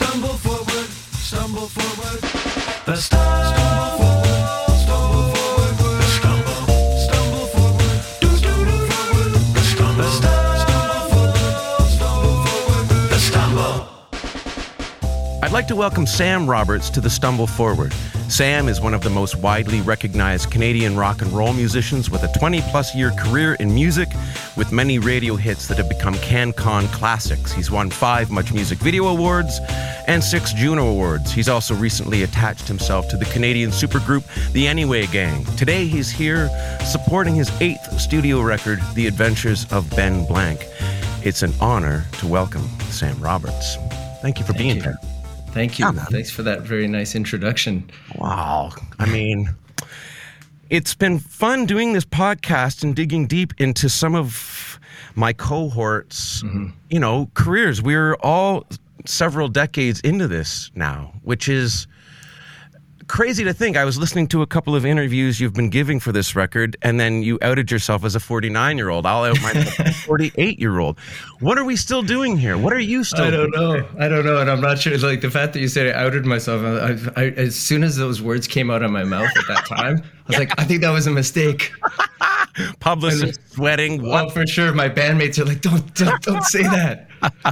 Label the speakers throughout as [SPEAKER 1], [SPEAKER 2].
[SPEAKER 1] Stumble forward, stumble forward. The stumble forward, stumble forward. The stumble forward, stumble forward. The stumble forward, stumble forward. The stumble.
[SPEAKER 2] I'd like to welcome Sam Roberts to the Stumble Forward. Sam is one of the most widely recognized Canadian rock and roll musicians with a 20-plus year career in music, with many radio hits that have become CanCon classics. He's won 5 Much Music Video Awards and 6 Juno Awards. He's also recently attached himself to the Canadian supergroup The Anyway Gang. Today he's here supporting his 8th studio record, The Adventures of Ben Blank. It's an honor to welcome Sam Roberts. Thank you for being here.
[SPEAKER 3] Thank you. Thanks for that very nice introduction.
[SPEAKER 2] Wow. I mean, it's been fun doing this podcast and digging deep into some of my cohorts, careers. We're all several decades into this now, which is crazy to think. I was listening to a couple of interviews you've been giving for this record, and then you outed yourself as a 49-year-old. I'll out my 48-year-old. What are we still doing here? What are you still doing?
[SPEAKER 3] I don't know. And I'm not sure. Like, the fact that you said I outed myself, I as soon as those words came out of my mouth at that time, I was like, I think that was a mistake.
[SPEAKER 2] Publicist sweating.
[SPEAKER 3] Well, for sure. My bandmates are like, don't say that.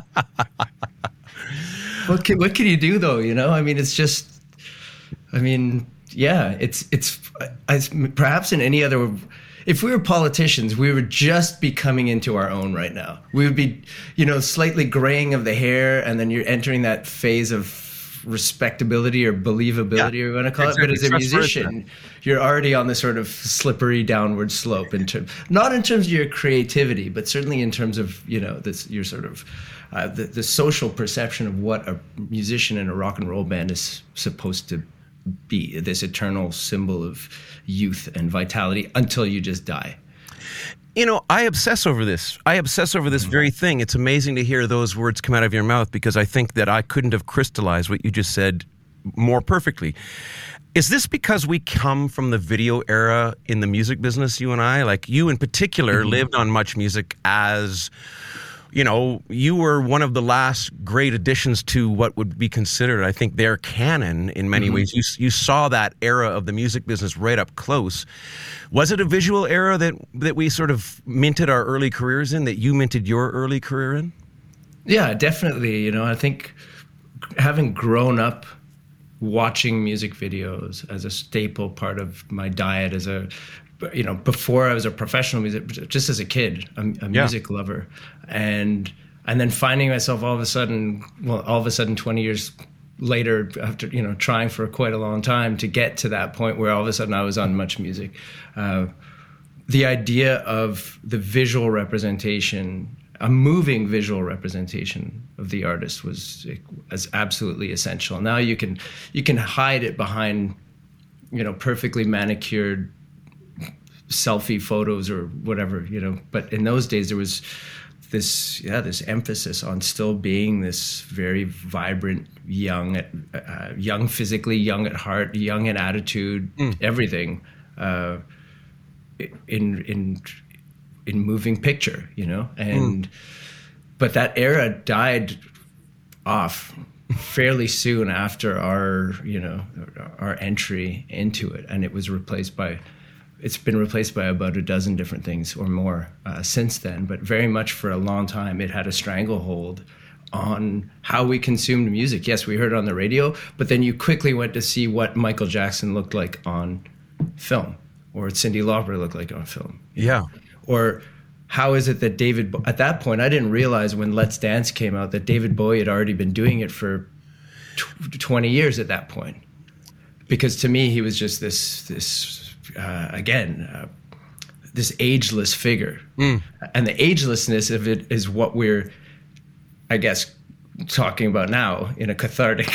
[SPEAKER 3] What can you do, though? I mean, it's just... it's perhaps in any other. If we were politicians, we would just be coming into our own right now. We would be, slightly graying of the hair, and then you're entering that phase of respectability or believability, or you want to call it. But as a musician, you're already on this sort of slippery downward slope not in terms of your creativity, but certainly in terms of your sort of the social perception of what a musician in a rock and roll band is supposed to be, this eternal symbol of youth and vitality until you just die.
[SPEAKER 2] I obsess over this. Very thing. It's amazing to hear those words come out of your mouth, because I think that I couldn't have crystallized what you just said more perfectly. Is this because we come from the video era in the music business, you and I? Like, you in particular lived on Much Music as... you were one of the last great additions to what would be considered, I think, their canon in many ways. You saw that era of the music business right up close. Was it a visual era that we sort of minted our early careers in, that you minted your early career in? Yeah,
[SPEAKER 3] definitely. I think having grown up watching music videos as a staple part of my diet before I was a professional music, just as a kid, a music lover, and then finding myself all of a sudden 20 years later, after trying for quite a long time to get to that point where all of a sudden I was on Much Music. The idea of the visual representation, a moving visual representation of the artist, was absolutely essential. Now you can hide it behind perfectly manicured selfie photos or whatever, but in those days there was this emphasis on still being this very vibrant, young physically, young at heart, young in attitude, everything, in moving picture, but that era died off fairly soon after our entry into it, and it was replaced by. It's been replaced by about a dozen different things or more since then, but very much for a long time it had a stranglehold on how we consumed music. Yes, we heard it on the radio, but then you quickly went to see what Michael Jackson looked like on film, or Cyndi Lauper looked like on film.
[SPEAKER 2] Yeah.
[SPEAKER 3] Or how is it that at that point, I didn't realize when Let's Dance came out that David Bowie had already been doing it for 20 years at that point. Because to me, he was just this ageless figure. And the agelessness of it is what we're, I guess, talking about now in a cathartic,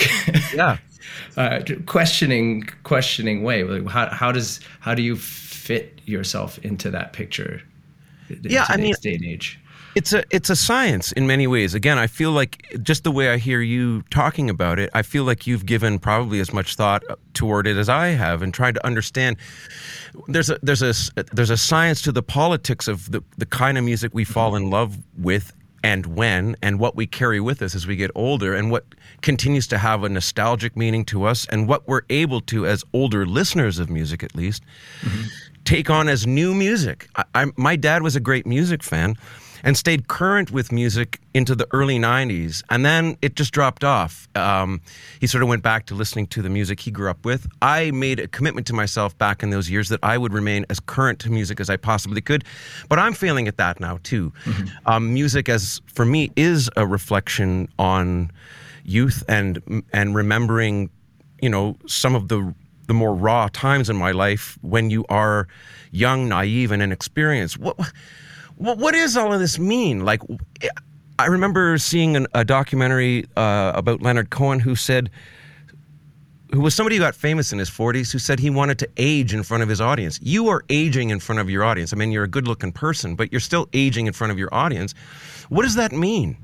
[SPEAKER 3] questioning way. Like, how do you fit yourself into that picture? In today's day and age.
[SPEAKER 2] It's a science in many ways. Again, I feel like, just the way I hear you talking about it, I feel like you've given probably as much thought toward it as I have, and tried to understand. There's a science to the politics of the kind of music we fall in love with and when, and what we carry with us as we get older, and what continues to have a nostalgic meaning to us, and what we're able to, as older listeners of music at least, take on as new music. My dad was a great music fan and stayed current with music into the early 90s, and then it just dropped off. He sort of went back to listening to the music he grew up with. I made a commitment to myself back in those years that I would remain as current to music as I possibly could, but I'm failing at that now too. Music, as for me, is a reflection on youth and remembering, some of the more raw times in my life when you are young, naive, and inexperienced. What does all of this mean? Like, I remember seeing a documentary about Leonard Cohen who was somebody who got famous in his 40s, who said he wanted to age in front of his audience. You are aging in front of your audience. I mean, you're a good-looking person, but you're still aging in front of your audience. What does that mean?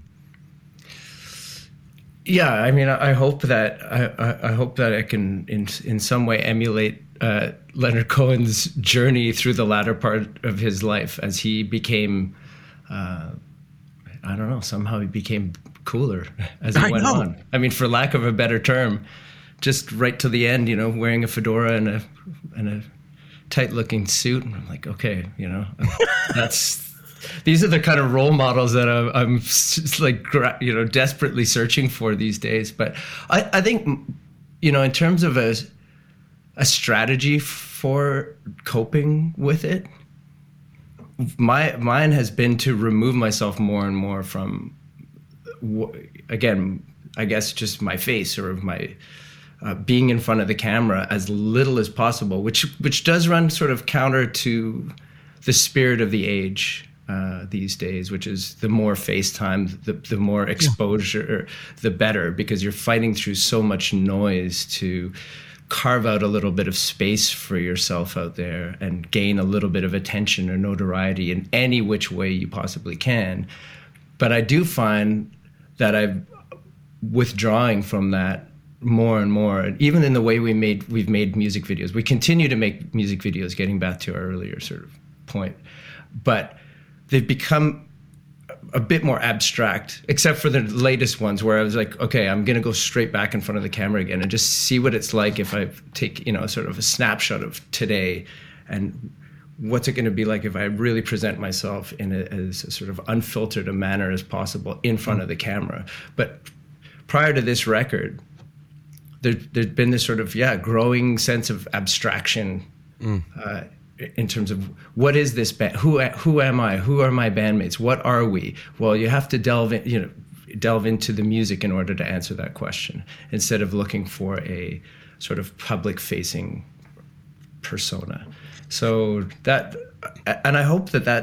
[SPEAKER 3] Yeah, I mean, I hope that I can in some way emulate Leonard Cohen's journey through the latter part of his life as he became, somehow he became cooler as he went on. I mean, for lack of a better term, just right to the end, wearing a fedora and a tight-looking suit. And I'm like, okay, these are the kind of role models that I'm just like, desperately searching for these days. But I think, in terms of a strategy for coping with it, mine has been to remove myself more and more from, again, I guess just my face or my being in front of the camera as little as possible, which does run sort of counter to the spirit of the age these days, which is the more FaceTime, the more exposure, the better, because you're fighting through so much noise to carve out a little bit of space for yourself out there and gain a little bit of attention or notoriety in any which way you possibly can. But I do find that I'm withdrawing from that more and more, and even in the way we've made music videos. We continue to make music videos, getting back to our earlier sort of point, but they've become a bit more abstract, except for the latest ones where I was like, okay, I'm going to go straight back in front of the camera again and just see what it's like if I take, sort of a snapshot of today, and what's it going to be like if I really present myself in as a sort of unfiltered a manner as possible in front of the camera. But prior to this record, there's been this sort of, growing sense of abstraction in terms of what is this band? Who am I? Who are my bandmates? What are we? Well, you have to delve into the music in order to answer that question, instead of looking for a sort of public-facing persona. So that, and I hope that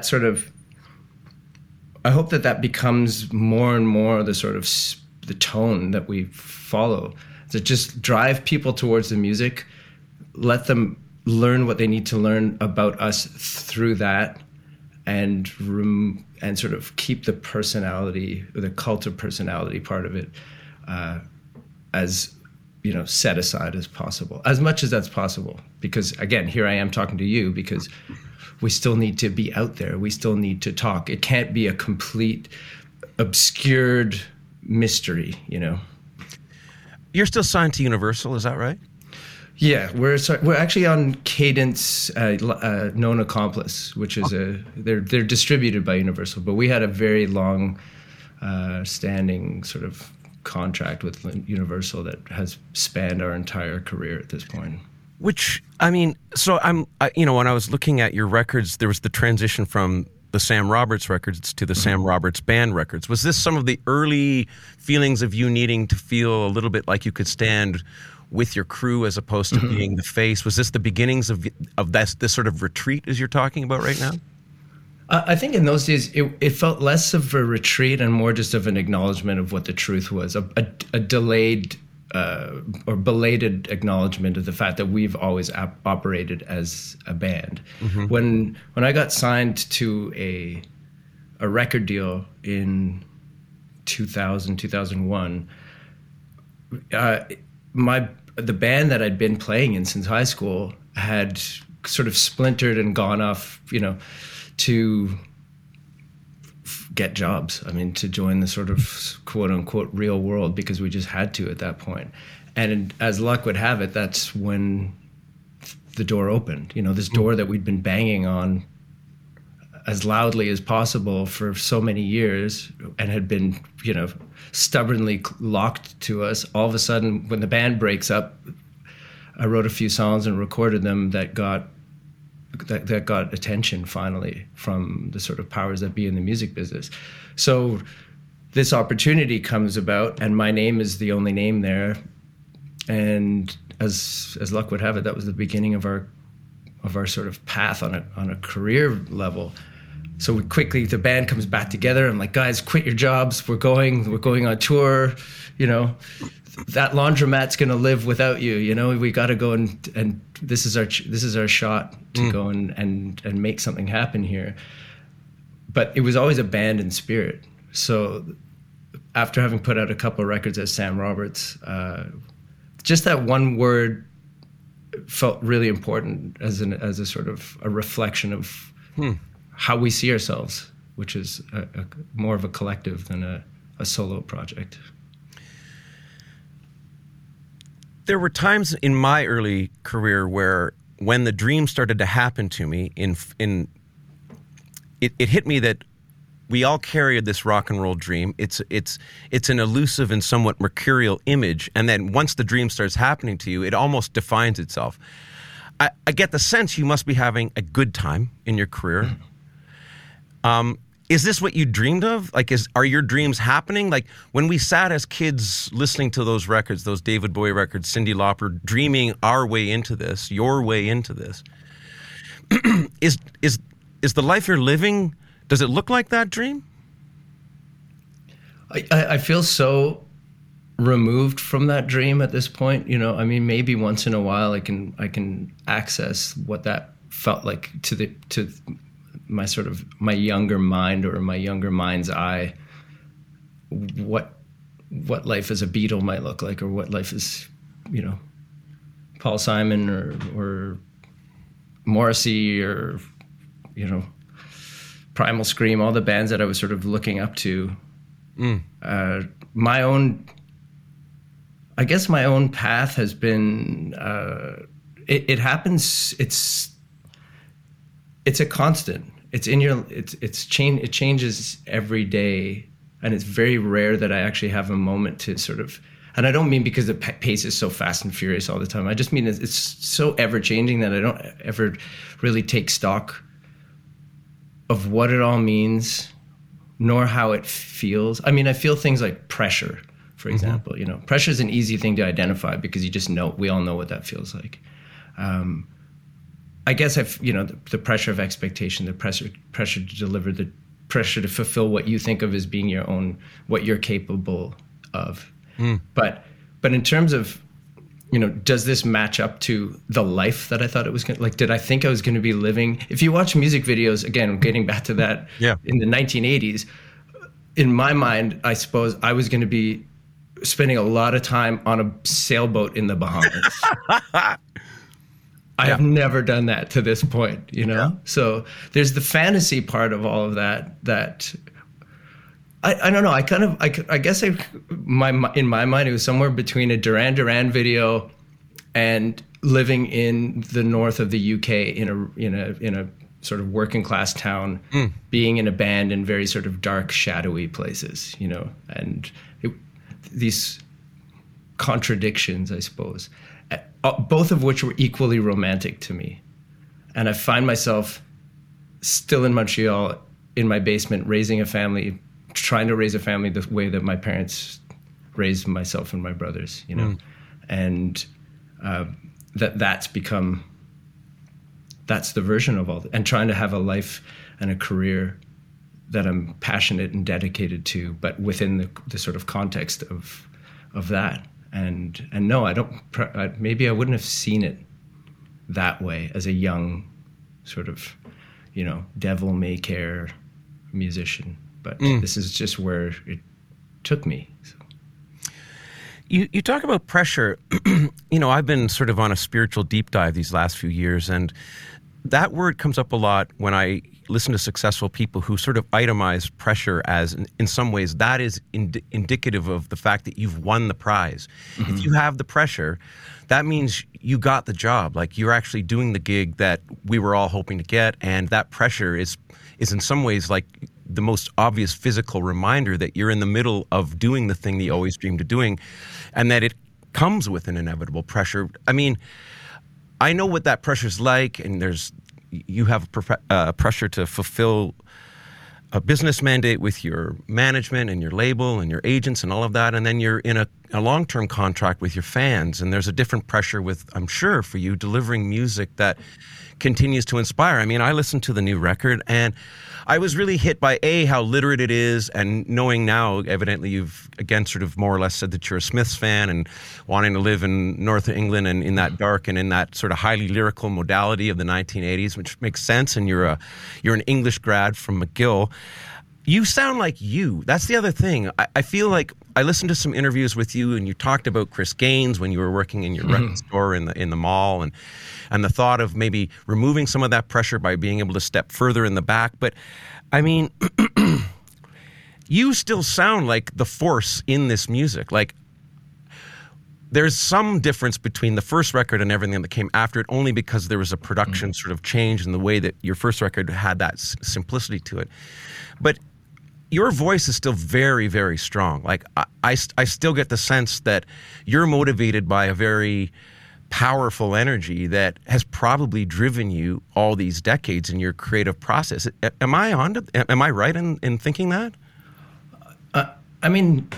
[SPEAKER 3] becomes more and more the sort of the tone that we follow, to just drive people towards the music, let them learn what they need to learn about us through that, and sort of keep the personality, or the cult of personality part of it, as set aside as possible, as much as that's possible. Because again, here I am talking to you because we still need to be out there. We still need to talk. It can't be a complete obscured mystery,
[SPEAKER 2] You're still signed to Universal, is that right?
[SPEAKER 3] Yeah, we're actually on Cadence Non Accomplice, which is they're distributed by Universal, but we had a very long standing sort of contract with Universal that has spanned our entire career at this point.
[SPEAKER 2] Which, I mean, so when I was looking at your records, there was the transition from the Sam Roberts records to the Sam Roberts Band records. Was this some of the early feelings of you needing to feel a little bit like you could stand with your crew as opposed to being the face? Was this the beginnings of this sort of retreat as you're talking about right now?
[SPEAKER 3] I think in those days it felt less of a retreat and more just of an acknowledgement of what the truth was, a delayed or belated acknowledgement of the fact that we've always operated as a band. When I got signed to a record deal in 2001, the band that I'd been playing in since high school had sort of splintered and gone off, to get jobs. I mean, to join the sort of quote unquote real world, because we just had to at that point. And as luck would have it, that's when the door opened. You know, this door that we'd been banging on as loudly as possible for so many years and had been, you know, stubbornly locked to us. All of a sudden, when the band breaks up, I wrote a few songs and recorded them that got attention finally from the sort of powers that be in the music business. So this opportunity comes about, and my name is the only name there. And as luck would have it, that was the beginning of our sort of path on a career level. So we quickly, the band comes back together. I'm like, guys, quit your jobs. We're going on tour. You know, that laundromat's going to live without you. You know, we got to go and this is our shot to go and make something happen here. But it was always a band in spirit. So after having put out a couple of records as Sam Roberts, just that one word felt really important as a sort of a reflection of how we see ourselves, which is more of a collective than a solo project.
[SPEAKER 2] There were times in my early career where, when the dream started to happen to me, it hit me that we all carry this rock and roll dream. It's an elusive and somewhat mercurial image, and then once the dream starts happening to you, it almost defines itself. I get the sense you must be having a good time in your career. Is this what you dreamed of? Like, are your dreams happening? Like, when we sat as kids listening to those records, those David Bowie records, Cyndi Lauper, dreaming our way into this, your way into this, is the life you're living, does it look like that dream?
[SPEAKER 3] I feel so removed from that dream at this point. You know, I mean, maybe once in a while I can access what that felt like to my sort of my younger mind or my younger mind's eye, what life as a Beatle might look like, or what life is, you know, Paul Simon or Morrissey, or, you know, Primal Scream, all the bands that I was sort of looking up to. My own path has been, it happens, it's a constant. It's in your, it changes every day. And it's very rare that I actually have a moment to sort of, and I don't mean because the pace is so fast and furious all the time. I just mean it's so ever changing that I don't ever really take stock of what it all means, nor how it feels. I mean, I feel things like pressure, for example. You know, pressure is an easy thing to identify because you just know, we all know what that feels like. I guess the pressure of expectation, the pressure to deliver, the pressure to fulfill what you think of as being your own, what you're capable of. But in terms of, you know, does this match up to the life that I thought it was going to, like, did I think I was going to be living? If you watch music videos, again, getting back to that, in the 1980s, in my mind, I suppose I was going to be spending a lot of time on a sailboat in the Bahamas. I have never done that to this point, you know? Yeah. So there's the fantasy part of all of that I don't know. I guess in my mind, it was somewhere between a Duran Duran video and living in the north of the UK in a sort of working class town, being in a band in very sort of dark, shadowy places, you know, and these contradictions, I suppose, both of which were equally romantic to me. And I find myself still in Montreal in my basement, raising a family, trying to raise a family the way that my parents raised myself and my brothers, you know, and that's the version of all that, and trying to have a life and a career that I'm passionate and dedicated to, but within the sort of context of that. And no, maybe I wouldn't have seen it that way as a young sort of, you know, devil may care musician. But this is just where it took me. So.
[SPEAKER 2] You talk about pressure. You know, I've been sort of on a spiritual deep dive these last few years, and that word comes up a lot when I listen to successful people who sort of itemize pressure as, in some ways, that is indicative of the fact that you've won the prize. If you have the pressure, that means you got the job. Like, you're actually doing the gig that we were all hoping to get, and that pressure is in some ways like the most obvious physical reminder that you're in the middle of doing the thing that you always dreamed of doing, and that it comes with an inevitable pressure. I mean, I know what that pressure's like, and you have pressure to fulfill a business mandate with your management and your label and your agents and all of that, and then you're in a long-term contract with your fans, and there's a different pressure with, I'm sure, for you delivering music that continues to inspire. I mean, I listened to the new record, and I was really hit by how literate it is, and knowing now, evidently you've again sort of more or less said that you're a Smiths fan and wanting to live in north of England and in that dark and in that sort of highly lyrical modality of the 1980s, which makes sense. And you're an English grad from McGill. You sound like you. That's the other thing. I feel like I listened to some interviews with you, and you talked about Chris Gaines when you were working in your record store in the mall, and the thought of maybe removing some of that pressure by being able to step further in the back. But I mean, you still sound like the force in this music. Like, there's some difference between the first record and everything that came after it, only because there was a production sort of change in the way that your first record had that simplicity to it. But your voice is still very, very strong. Like, I still get the sense that you're motivated by a very powerful energy that has probably driven you all these decades in your creative process. Am I right in thinking that?
[SPEAKER 3] I mean,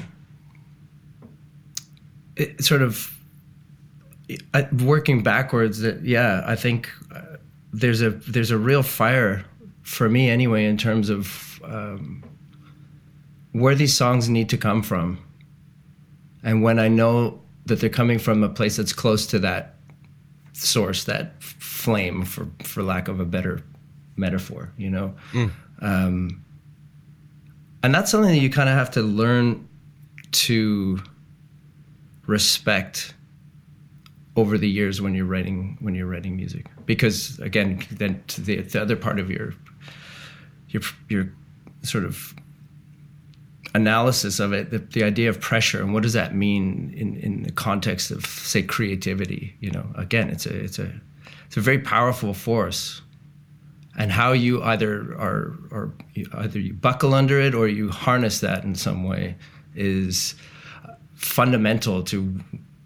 [SPEAKER 3] it sort of working backwards. I think there's a real fire for me anyway in terms of where these songs need to come from, and when I know that they're coming from a place that's close to that source, that flame, for lack of a better metaphor, you know? And that's something that you kind of have to learn to respect over the years when you're writing music. Because again, then to the other part of your sort of analysis of it, the idea of pressure and what does that mean in the context of, say, creativity. You know, again, it's a very powerful force, and how you either you buckle under it or you harness that in some way is fundamental to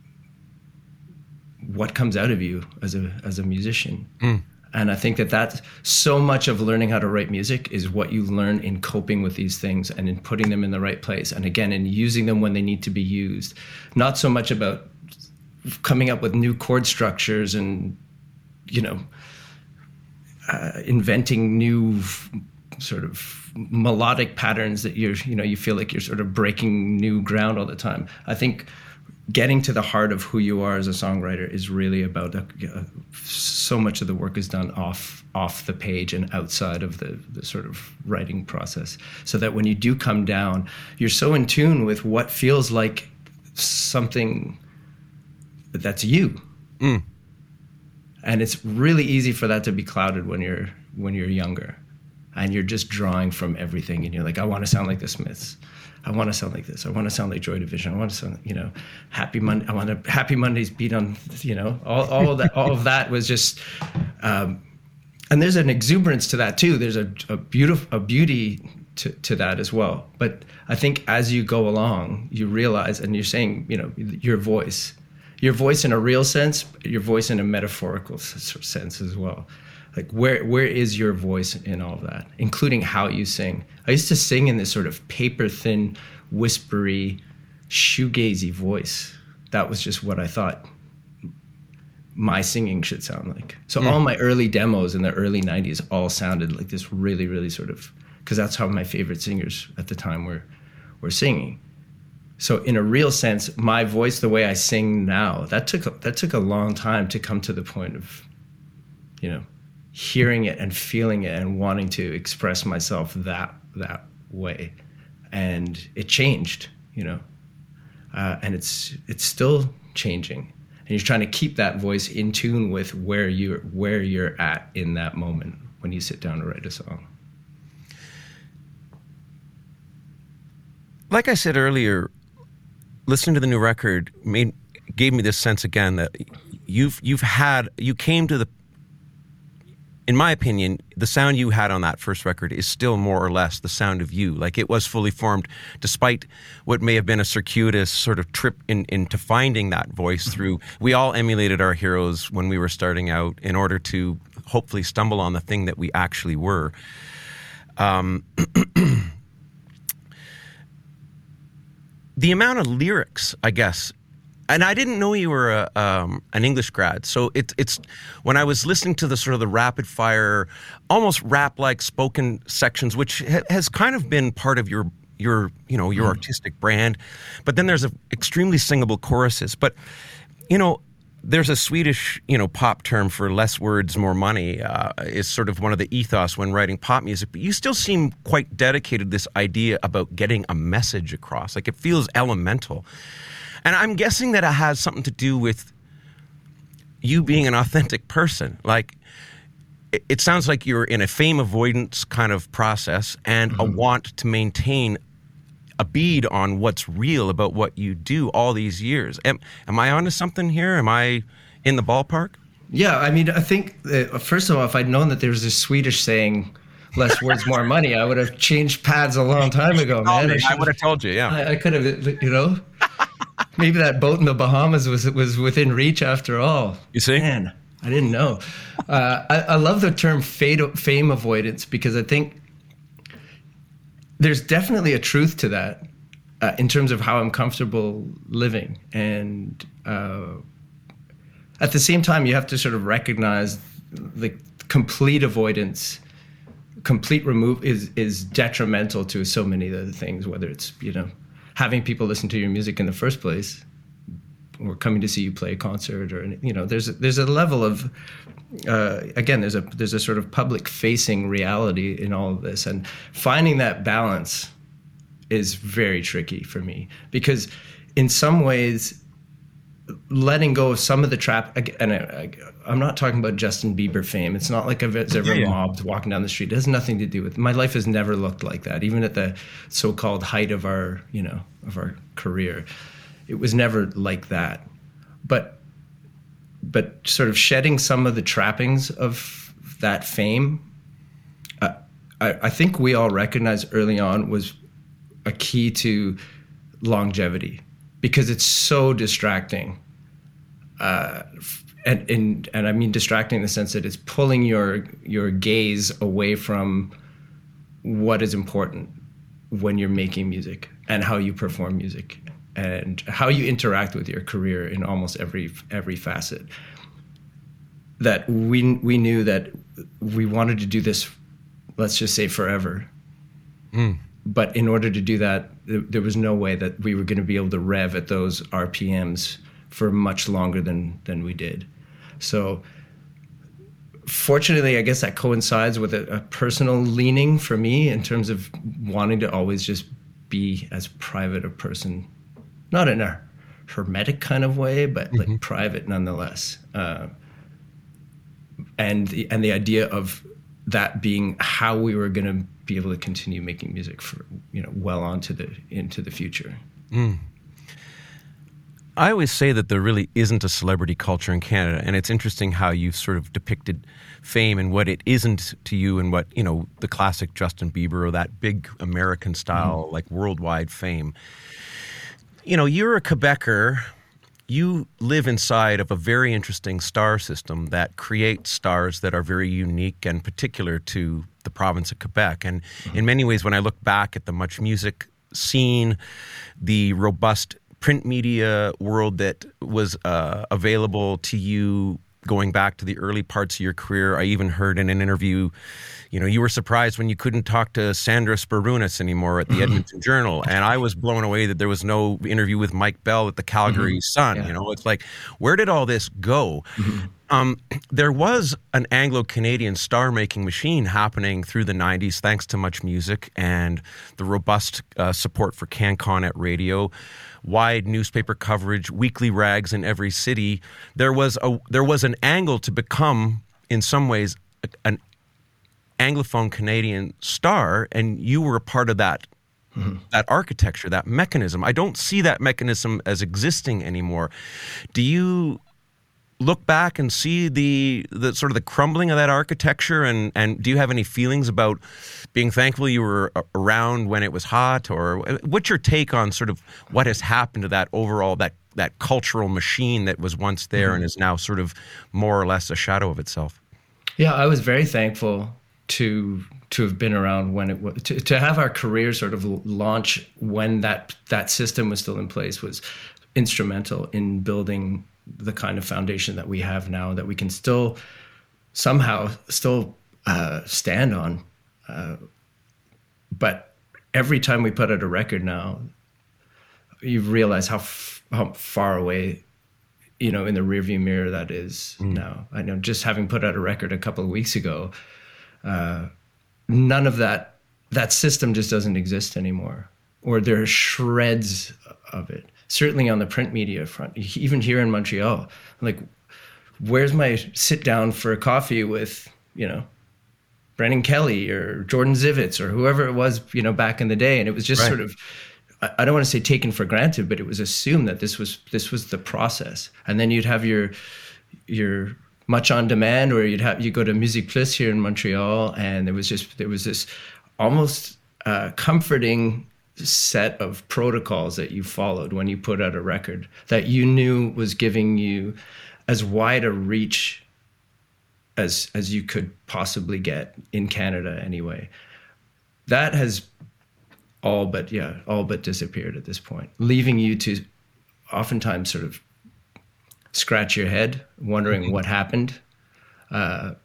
[SPEAKER 3] what comes out of you as a musician. And I think that so much of learning how to write music is what you learn in coping with these things and in putting them in the right place. And again, in using them when they need to be used. Not so much about coming up with new chord structures and, you know, inventing new sort of melodic patterns that you feel like you're sort of breaking new ground all the time. I think getting to the heart of who you are as a songwriter is really about so much of the work is done off the page and outside of the sort of writing process, so that when you do come down, you're so in tune with what feels like something that's you. And it's really easy for that to be clouded when you're younger and you're just drawing from everything, and you're like, I want to sound like the Smiths. I want to sound like this. I want to sound like Joy Division. I want to sound, you know, Happy Monday. I want a Happy Mondays beat on, you know, all of that. All of that was just, and there's an exuberance to that too. There's a beauty to that as well. But I think as you go along, you realize, and you're saying, you know, your voice in a real sense, your voice in a metaphorical sense as well. Like, where is your voice in all of that, including how you sing? I used to sing in this sort of paper-thin, whispery, shoegazy voice. That was just what I thought my singing should sound like. So all my early demos in the early 90s all sounded like this really, really sort of, because that's how my favorite singers at the time were singing. So in a real sense, my voice, the way I sing now, that took a long time to come to the point of, you know, hearing it and feeling it and wanting to express myself that way. And it changed, you know, and it's still changing. and you're trying to keep that voice in tune with where you're at in that moment when you sit down to write a song.
[SPEAKER 2] Like I said earlier, listening to the new record gave me this sense again that you came to in my opinion, the sound you had on that first record is still more or less the sound of you. Like, it was fully formed, despite what may have been a circuitous sort of trip into finding that voice through. We all emulated our heroes when we were starting out in order to hopefully stumble on the thing that we actually were. The amount of lyrics, I guess. And I didn't know you were an English grad, so it's when I was listening to the sort of the rapid fire, almost rap-like spoken sections, which has kind of been part of your artistic brand, but then there's extremely singable choruses. But there's a Swedish pop term for less words, more money is sort of one of the ethos when writing pop music. But you still seem quite dedicated to this idea about getting a message across. Like, it feels elemental. And I'm guessing that it has something to do with you being an authentic person. Like, it sounds like you're in a fame avoidance kind of process and a want to maintain a bead on what's real about what you do all these years. Am I onto something here? Am I in the ballpark?
[SPEAKER 3] Yeah, I mean, I think, first of all, if I'd known that there was this Swedish saying, less words, more money, I would have changed paths a long time ago, man.
[SPEAKER 2] I would have told you, yeah.
[SPEAKER 3] I could have, maybe that boat in the Bahamas was within reach after all.
[SPEAKER 2] You see?
[SPEAKER 3] Man, I didn't know. I love the term fame avoidance, because I think there's definitely a truth to that in terms of how I'm comfortable living. And at the same time, you have to sort of recognize the complete avoidance, complete remove is detrimental to so many other things, whether it's, having people listen to your music in the first place, or coming to see you play a concert, or there's a level of again, there's a sort of public facing reality in all of this, and finding that balance is very tricky for me, because in some ways, letting go of some of the trap, and I'm not talking about Justin Bieber fame. It's not like I was ever mobbed walking down the street. It has nothing to do with, my life has never looked like that. Even at the so-called height of our career, it was never like that. But sort of shedding some of the trappings of that fame, I think we all recognized early on was a key to longevity, because it's so distracting. And I mean distracting in the sense that it's pulling your gaze away from what is important when you're making music, and how you perform music, and how you interact with your career in almost every facet. That we knew that we wanted to do this, let's just say, forever. But in order to do that, there was no way that we were going to be able to rev at those RPMs for much longer than we did. So fortunately, I guess that coincides with a personal leaning for me in terms of wanting to always just be as private a person, not in a hermetic kind of way, but like private nonetheless. And the idea of that being how we were going to be able to continue making music for well into the future.
[SPEAKER 2] I always say that there really isn't a celebrity culture in Canada, and it's interesting how you've sort of depicted fame and what it isn't to you, and what the classic Justin Bieber or that big American style like worldwide fame. You're a Quebecer. You live inside of a very interesting star system that creates stars that are very unique and particular to the province of Quebec. And in many ways, when I look back at the Much Music scene, the robust print media world that was available to you going back to the early parts of your career, I even heard in an interview, you were surprised when you couldn't talk to Sandra Sparunas anymore at the Edmonton Journal. And I was blown away that there was no interview with Mike Bell at the Calgary Sun. It's like, where did all this go? There was an Anglo-Canadian star-making machine happening through the 90s, thanks to Much Music and the robust support for CanCon at radio, wide newspaper coverage, weekly rags in every city. There was an angle to become, in some ways, an Anglophone Canadian star, and you were a part of that. That architecture, that mechanism. I don't see that mechanism as existing anymore. Do you look back and see the sort of the crumbling of that architecture, and do you have any feelings about being thankful you were around when it was hot, or what's your take on sort of what has happened to that overall, that cultural machine that was once there and is now sort of more or less a shadow of itself?
[SPEAKER 3] Yeah, I was very thankful to have been around when it was, to have our career sort of launch when that system was still in place was instrumental in building the kind of foundation that we have now, that we can still somehow stand on. But every time we put out a record now, you realize how far away, in the rearview mirror that is now. I know, just having put out a record a couple of weeks ago, none of that system just doesn't exist anymore, or there are shreds of it. Certainly on the print media front, even here in Montreal, like, where's my sit down for a coffee with, Brennan Kelly or Jordan Zivitz or whoever it was, back in the day. And it was just sort of, I don't want to say taken for granted, but it was assumed that this was the process. And then you'd have your Much on Demand, or you go to Musique Plus here in Montreal, and there was this almost comforting set of protocols that you followed when you put out a record that you knew was giving you as wide a reach as you could possibly get in Canada anyway. That has all but disappeared at this point, leaving you to oftentimes sort of scratch your head wondering what happened. I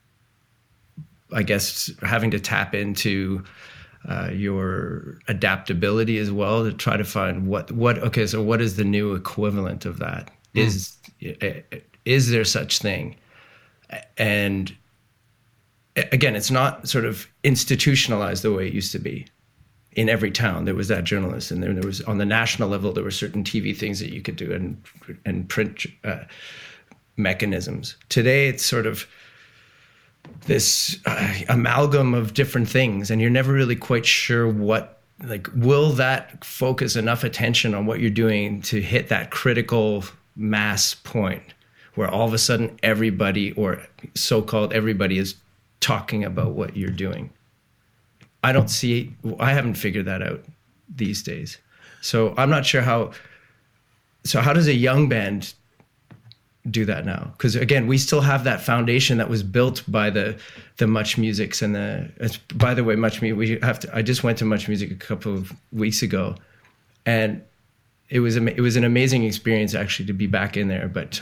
[SPEAKER 3] guess having to tap into your adaptability as well to try to find what is the new equivalent of that? Is there such thing? And again, it's not sort of institutionalized the way it used to be. In every town there was that journalist, and there was, on the national level, there were certain TV things that you could do and print mechanisms. Today it's sort of this amalgam of different things, and you're never really quite sure will that focus enough attention on what you're doing to hit that critical mass point where all of a sudden everybody, or so-called everybody, is talking about what you're doing. I haven't figured that out these days. So I'm not sure how does a young band do that now? Because again, we still have that foundation that was built by the Much Musics and by the way, Much Music, I just went to Much Music a couple of weeks ago, and it was an amazing experience actually to be back in there. But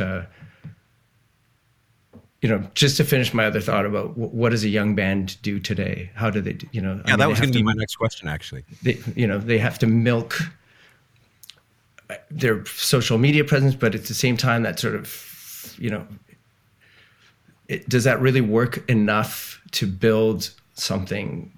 [SPEAKER 3] just to finish my other thought about what does a young band do today? How do they do,
[SPEAKER 2] that was going to be my next question, actually.
[SPEAKER 3] They have to milk their social media presence, but at the same time, that sort of, does that really work enough to build something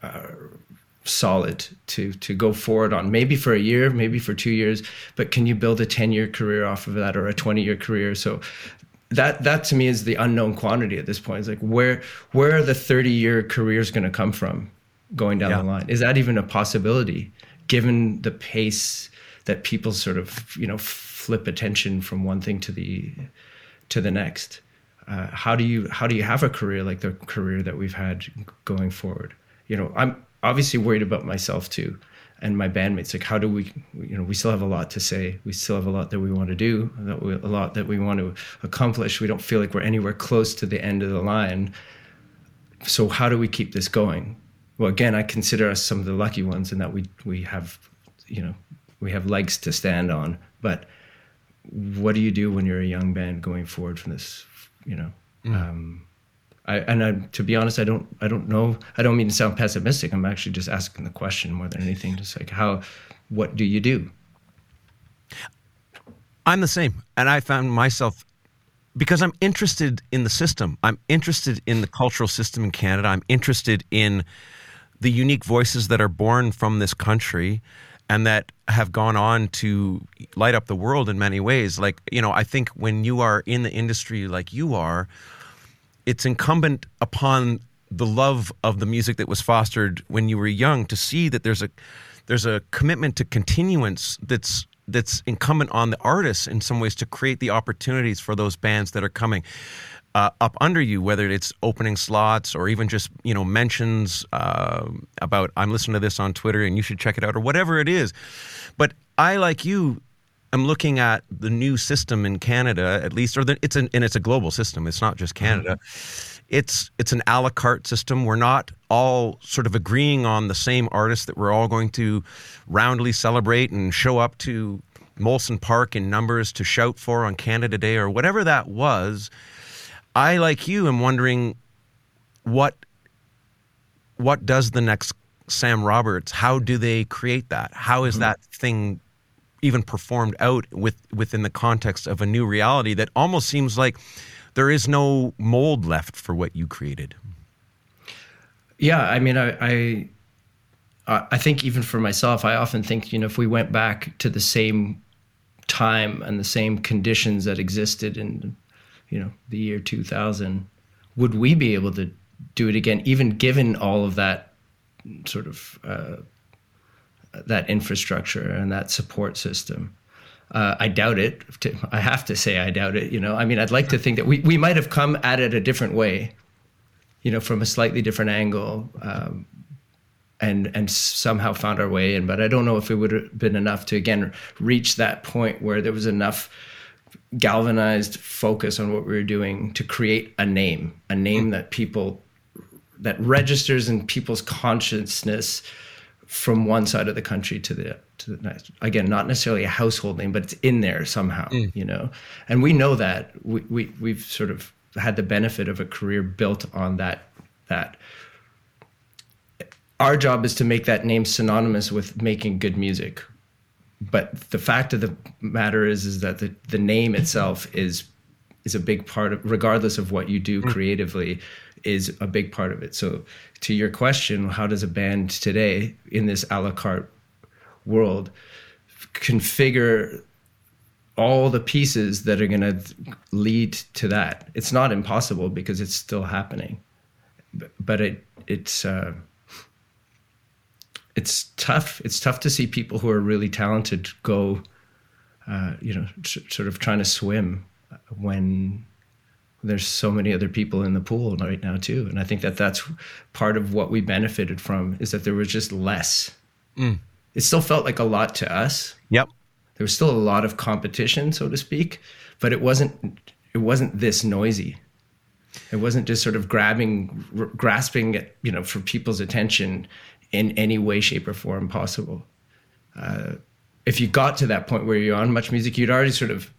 [SPEAKER 3] solid to go forward on, maybe for a year, maybe for 2 years, but can you build a 10-year career off of that, or a 20-year career? So that to me is the unknown quantity at this point. It's like, where are the 30-year careers going to come from going down the line? Is that even a possibility, given the pace that people sort of, flip attention from one thing to the next? How do you have a career like the career that we've had going forward? I'm obviously worried about myself too, and my bandmates. Like, how do we, we still have a lot to say. We still have a lot that we want to do, a lot that we want to accomplish. We don't feel like we're anywhere close to the end of the line. So how do we keep this going? Well, again, I consider us some of the lucky ones in that we have, we have legs to stand on. But what do you do when you're a young band going forward from this, to be honest, I don't know. I don't mean to sound pessimistic. I'm actually just asking the question more than anything. Just like, what do you do?
[SPEAKER 2] I'm the same. And I found myself because I'm interested in the system. I'm interested in the cultural system in Canada. I'm interested in the unique voices that are born from this country and that have gone on to light up the world in many ways. Like, I think when you are in the industry like you are, it's incumbent upon the love of the music that was fostered when you were young to see that there's a commitment to continuance that's incumbent on the artists in some ways to create the opportunities for those bands that are coming up under you, whether it's opening slots or even just, mentions about, I'm listening to this on Twitter and you should check it out, or whatever it is. But I, like you, am looking at the new system in Canada, at least, it's a global system. It's not just Canada. It's an a la carte system. We're not all sort of agreeing on the same artists that we're all going to roundly celebrate and show up to Molson Park in numbers to shout for on Canada Day or whatever that was. I, like you, am wondering what does the next Sam Roberts, how do they create that? How is that thing even performed out within the context of a new reality that almost seems like there is no mold left for what you created?
[SPEAKER 3] Yeah, I mean, I think even for myself, I often think, if we went back to the same time and the same conditions that existed in, the year 2000, would we be able to do it again, even given all of that sort of that infrastructure and that support system? I doubt it. I have to say I doubt it. I mean, I'd like to think that we might have come at it a different way, from a slightly different angle, and somehow found our way in. But I don't know if it would have been enough to, again, reach that point where there was enough galvanized focus on what we were doing to create a name that registers in people's consciousness from one side of the country to the next. Again, not necessarily a household name, but it's in there somehow, And we know that we've sort of had the benefit of a career built on that. Our job is to make that name synonymous with making good music. But the fact of the matter is that the name itself is a big part of, regardless of what you do creatively, is a big part of it. So to your question, how does a band today in this a la carte world configure all the pieces that are going to lead to that? It's not impossible because it's still happening, but it's tough. It's tough to see people who are really talented go, sort of trying to swim when there's so many other people in the pool right now too. And I think that's part of what we benefited from, is that there was just less. It still felt like a lot to us.
[SPEAKER 2] Yep.
[SPEAKER 3] There was still a lot of competition, so to speak, but it wasn't this noisy. It wasn't just sort of grasping at, for people's attention in any way, shape, or form possible. If you got to that point where you're on Much Music, you'd already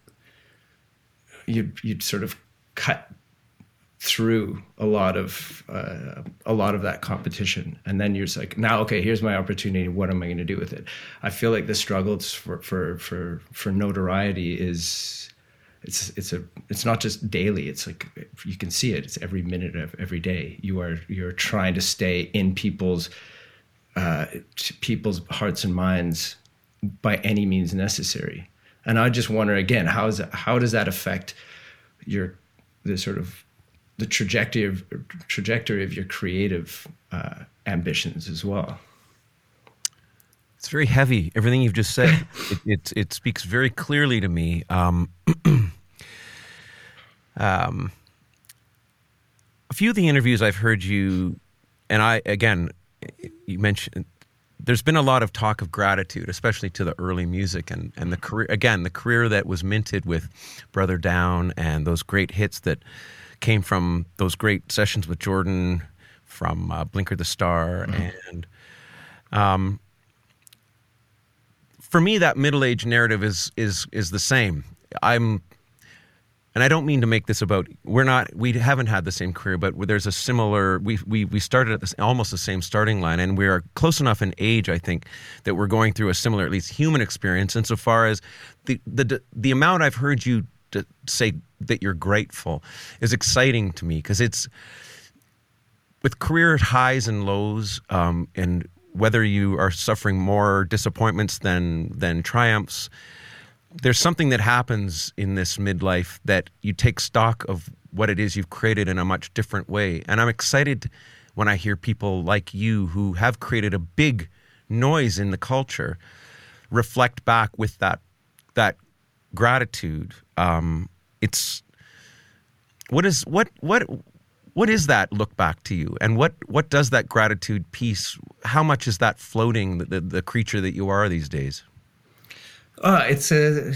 [SPEAKER 3] you'd sort of cut through a lot of that competition, and then you're just like, now, okay, here's my opportunity. What am I going to do with it? I feel like the struggles for notoriety is it's not just daily. It's like, you can see it. It's every minute of every day. You're trying to stay in people's hearts and minds by any means necessary. And I just wonder again, how does that affect the trajectory of your creative ambitions as well?
[SPEAKER 2] It's very heavy. Everything you've just said, it speaks very clearly to me. A few of the interviews I've heard you, and you mentioned, there's been a lot of talk of gratitude, especially to the early music and the career that was minted with Brother Down and those great hits that came from those great sessions with Jordan from Blinker the Star. And for me, that middle-age narrative is the same. And I don't mean to make this about, we haven't had the same career, but there's a similar, we started at almost the same starting line, and we are close enough in age, I think, that we're going through a similar, at least human experience, insofar as the amount I've heard you to say that you're grateful is exciting to me, because it's with career highs and lows, and whether you are suffering more disappointments than triumphs, there's something that happens in this midlife that you take stock of what it is you've created in a much different way. And I'm excited when I hear people like you who have created a big noise in the culture reflect back with that gratitude. It's what is that look back to you, and what does that gratitude piece? How much is that floating the creature that you are these days?
[SPEAKER 3] It's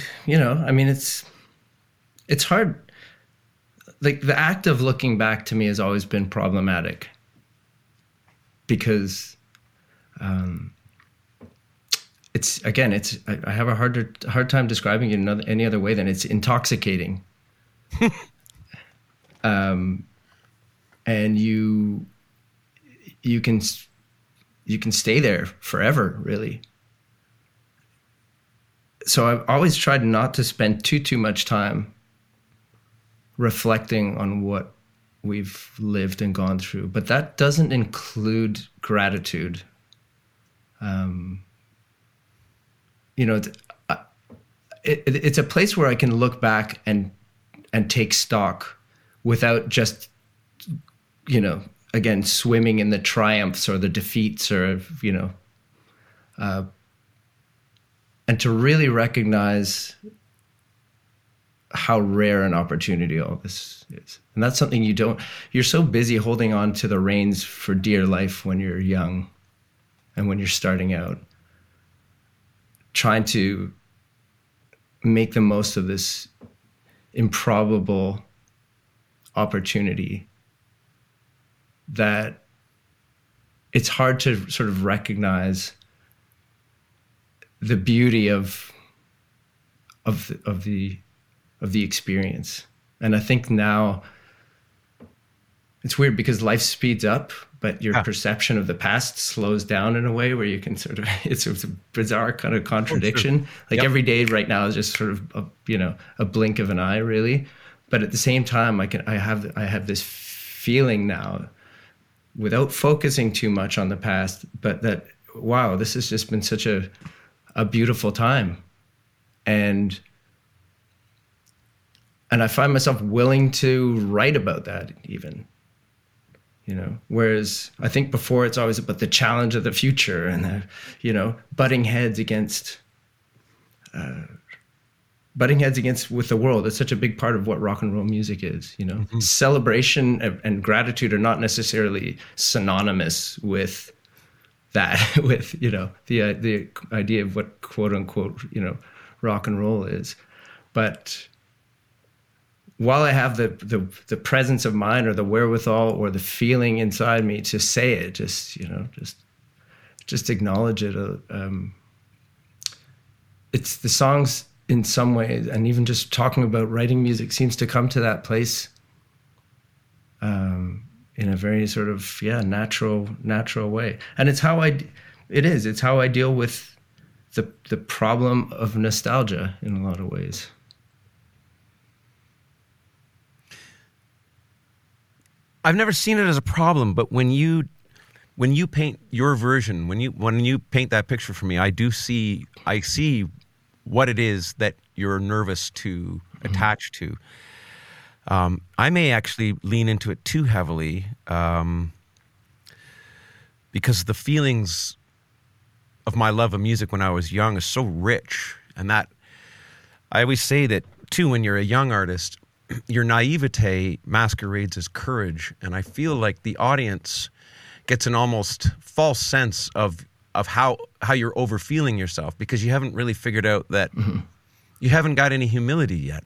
[SPEAKER 3] it's hard. Like, the act of looking back to me has always been problematic, because I have a hard time describing it in any other way than it's intoxicating. And you can stay there forever, really. So I've always tried not to spend too much time reflecting on what we've lived and gone through, but that doesn't include gratitude. It's a place where I can look back and take stock without just, again, swimming in the triumphs or the defeats, or, and to really recognize how rare an opportunity all this is. And that's something you're so busy holding on to the reins for dear life when you're young and when you're starting out, trying to make the most of this improbable opportunity, that it's hard to sort of recognize the beauty of the experience. And I think now it's weird, because life speeds up, but your perception of the past slows down in a way where you can sort of, it's a bizarre kind of contradiction. Like, every day right now is just sort of a blink of an eye, really. But at the same time, I have this feeling now, without focusing too much on the past, but that, wow, this has just been such a beautiful time. And I find myself willing to write about that, even, whereas I think before it's always about the challenge of the future and butting heads against with the world. It's such a big part of what rock and roll music is, Mm-hmm. Celebration and gratitude are not necessarily synonymous with that, with, the idea of what quote unquote, rock and roll is. But while I have the presence of mind or the wherewithal or the feeling inside me to say it, just acknowledge it. It's the songs in some ways, and even just talking about writing music seems to come to that place in a very sort of, natural way. And it's how I deal with the problem of nostalgia in a lot of ways.
[SPEAKER 2] I've never seen it as a problem, but when you paint your version, when you paint that picture for me, I see what it is that you're nervous to attach to. I may actually lean into it too heavily, because the feelings of my love of music when I was young is so rich, and that I always say that too, when you're a young artist, your naivete masquerades as courage, and I feel like the audience gets an almost false sense of how you're overfeeling yourself, because you haven't really figured out that you haven't got any humility yet.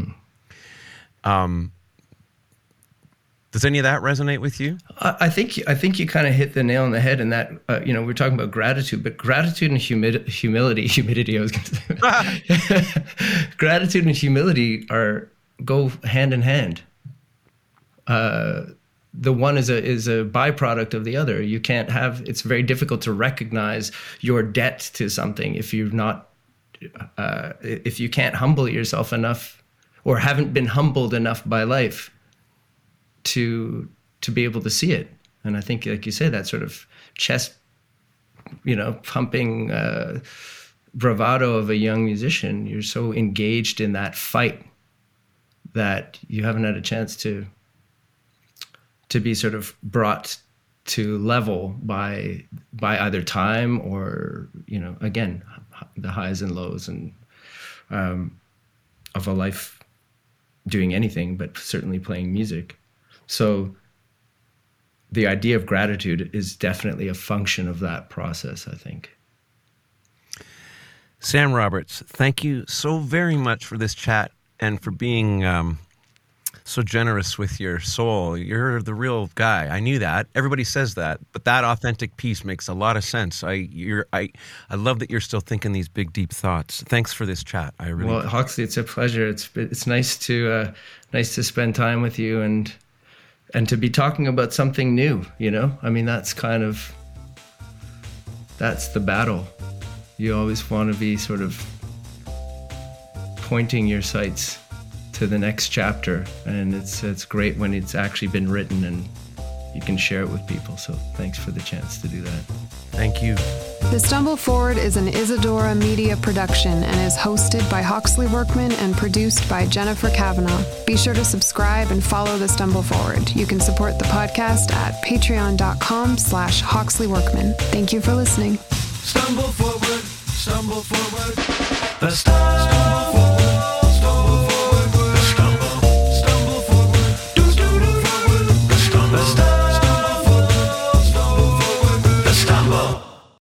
[SPEAKER 2] Does any of that resonate with you?
[SPEAKER 3] I think you kind of hit the nail on the head in that, we're talking about gratitude, but gratitude and humidity, I was going to say. Gratitude and humility go hand in hand. The one is a byproduct of the other. You can't have. It's very difficult to recognize your debt to something if you're not, if you can't humble yourself enough, or haven't been humbled enough by life to be able to see it. And I think, like you say, that sort of chest, pumping bravado of a young musician, you're so engaged in that fight that you haven't had a chance to be sort of brought to level by either time or, again, the highs and lows and of a life doing anything, but certainly playing music. So the idea of gratitude is definitely a function of that process, I think.
[SPEAKER 2] Sam Roberts, thank you so very much for this chat and for being so generous with your soul. You're the real guy. I knew that. Everybody says that, but that authentic piece makes a lot of sense. I love that you're still thinking these big, deep thoughts. Thanks for this chat.
[SPEAKER 3] Well, Hawksley, it's a pleasure. It's nice to spend time with you and to be talking about something new. I mean, that's the battle. You always want to be sort of pointing your sights to the next chapter, and it's great when it's actually been written and you can share it with people. So thanks for the chance to do that.
[SPEAKER 2] Thank you.
[SPEAKER 4] The Stumble Forward is an Isadora Media production and is hosted by Hawksley Workman and produced by Jennifer Kavanaugh. Be sure to subscribe and follow The Stumble Forward. You can support the podcast at patreon.com/Hawksley Workman. Thank you for listening.
[SPEAKER 1] Stumble forward, the stumble forward.